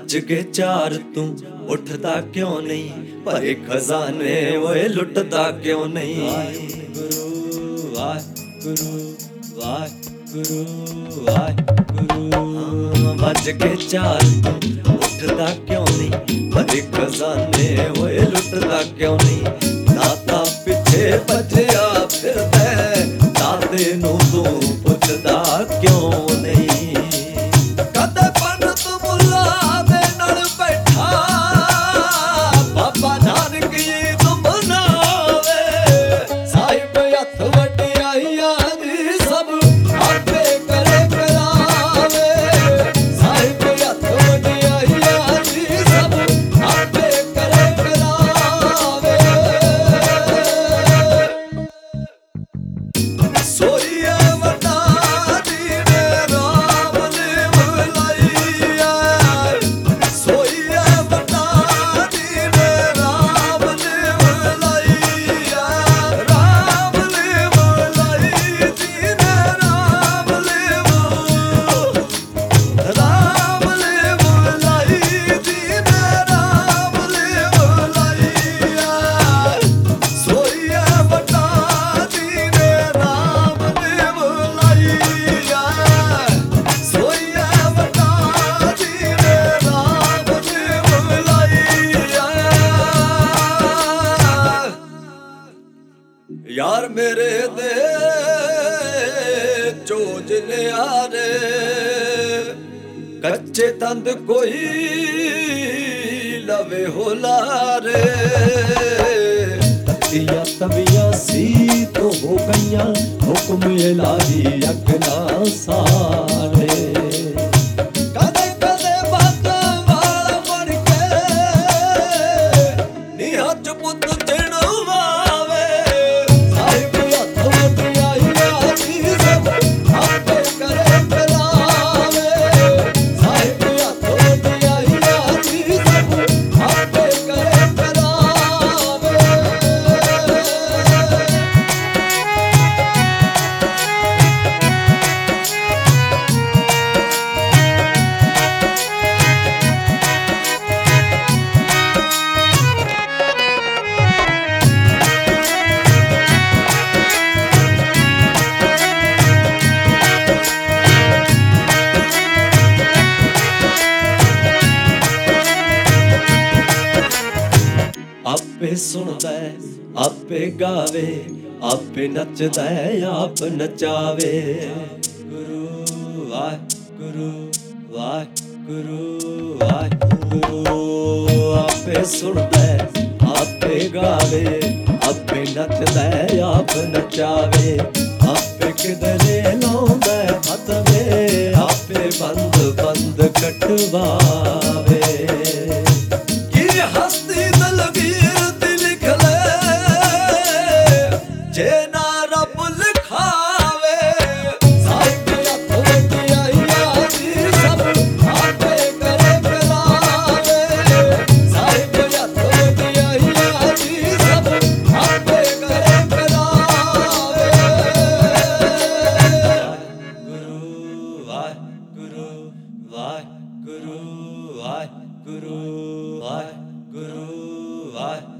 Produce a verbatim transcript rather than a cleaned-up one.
ਵੱਜ ਕੇ ਚਾਰ ਤੂੰ ਉੱਠਦਾ ਕਿਉਂ ਨਹੀਂ, ਭਰੇ ਖਜ਼ਾਨੇ ਓਏ ਲੁੱਟਦਾ ਕਿਉਂ ਨਹੀਂ। ਵਾਹਿਗੁਰੂ ਵਾਹਿਗੁਰੂ ਵਾਹਿਗੁਰੂ ਵਾਹਿਗੁਰੂ। ਵੱਜ ਕੇ ਚਾਰ ਤੂੰ ਉੱਠਦਾ ਕਿਉਂ ਨਹੀਂ, ਭਰੇ ਖਜ਼ਾਨੇ ਓਏ ਲੁੱਟਦਾ ਕਿਉਂ ਨਹੀਂ। ਦਾਤਾ ਪਿੱਛੇ ਭੱਜਿਆ ਫਿਰਦਾ, ਦਾਤੇ ਨੂੰ ਤੂੰ ਪੁੱਛਦਾ ਕਿਉਂ ਨਹੀਂ। ਕਦੇ ਪੰਡਤ ਮੁੱਲਾ ਦੇ ਨਾਲ ਬੈਠਾ, ਬਾਬਾ ਨਾਨਕ ਈਦ ਮਨਾਵੇ। ਸਾਹਿਬ ਹੱਥ ਵਡਿਆਈਆਂ ਦੀ ਸਭ ਆਪੇ ਕਰੇ ਕਰਾਵੇ। ਸਾਹਿਬ ਹੱਥ ਵਡਿਆਈਆਂ ਦੀ ਸਭ ਆਪੇ ਕਰੇ ਕਰਾਵੇ। ਸੋਈਆ ਵੱਡਾ ਜੀ ਨੇ ਰਾਮ ਨੇ ਬੁਲਾਈਆ, ਸੋਈਆ ਵੱਡਾ ਜੀ ਨੇ ਰਾਮ ਨੇ ਬੁਲਾਈਆ। ਰਾਮ ਨੇ ਬੁਲਾਈ ਜੀ ਨੇ ਰਾਮ ਨੇ ਬੁਲਾਈ, ਰਾਮ ਨੇ ਬੁਲਾਈ ਜੀ ਨੇ ਰਾਮ ਨੇ ਬੁਲਾਈਆ। ਸੋਈਆ ਵੱਡਾ ਜੀ ਨੇ ਰਾਮ ਨੇ ਬੁਲਾਈਆ, ਸੋਈਆ ਵੱਡਾ ਜੀ ਨੇ ਰਾਮ ਨੇ ਬੁਲਾਈਆ। ਯਾਰ ਮੇਰੇ ਦੇ ਚੋਜ ਨਿਆਰੇ, ਕੱਚੇ ਤੰਦ ਕੋਈ ਲਵੇ ਹੋ ਲਾਰੇ। ਤੀਆਂ ਤਵੀਆਂ ਸੀ ਤੋਂ ਹੋ ਗਈਆਂ, ਹੁਕਮ ਇਲਾਹੀ ਅਗਨਾ ਸਾਰੇ। ਕਦੇ ਕਦੇ ਬਾਤਾਂ ਵਾਲਾ ਬਣ ਕੇ ਨੀਹਾਂ ਚ ਪੁੱਤ ਚਿਣਵਾਵੇ। ਸਾਹਿਬ ਹੱਥ ਵਡਿਆਈਆਂ ਦੀ ਸਭ ਆਪੇ ਕਰੇ ਕਰਾਵੇ। ਸਾਹਿਬ ਹੱਥ ਵਡਿਆਈਆਂ ਦੀ ਸਭ ਆਪੇ ਕਰੇ ਕਰਾਵੇ। ਆਪੇ ਸੁਣਦਾ ਆਪੇ ਗਾਵੇ, ਆਪੇ ਨੱਚਦਾ ਆਪ ਨਚਾਵੇ। ਗੁਰੂ ਵਾਹਿਗੁਰੂ ਵਾਹਿਗੁਰੂ ਵਾਹਿਗੁਰੂ। ਆਪੇ ਸੁਣਦਾ ਆਪੇ ਗਾਵੇ, ਆਪੇ ਨੱਚਦਾ ਆਪ ਨਚਾਵੇ। ਆਪੇ ਕਿਧਰੇ ਲਾਉਂਦਾ ਹੱਥ ਵੇ, ਆਪੇ ਬੰਦ ਬੰਦ ਕਟਵਾਵੇ। ਕੀ ਹਸਤੀ ਦਲਵੀਰ ਦੀ ਲਿਖ ਲੈ, ਜੇ ਨਾ ਰੱਬ ਲਿਖਾਵੇ। ਸਾਹਿਬ ਹੱਥ ਵਡਿਆਈਆਂ ਦੀ ਸਭ ਆਪੇ ਕਰੇ ਕਰਾਵੇ। ਸਾਹਿਬ ਹੱਥ ਵਡਿਆਈਆਂ ਦੀ ਸਭ ਆਪੇ ਕਰੇ ਕਰਾਵੇ। ਵਾਹਿਗੁਰੂ ਵਾਹਿਗੁਰੂ ਵਾਹਿਗੁਰੂ ਵਾਹਿਗੁਰੂ ਵਾਹਿਗੁਰੂ ਵਾਹਿ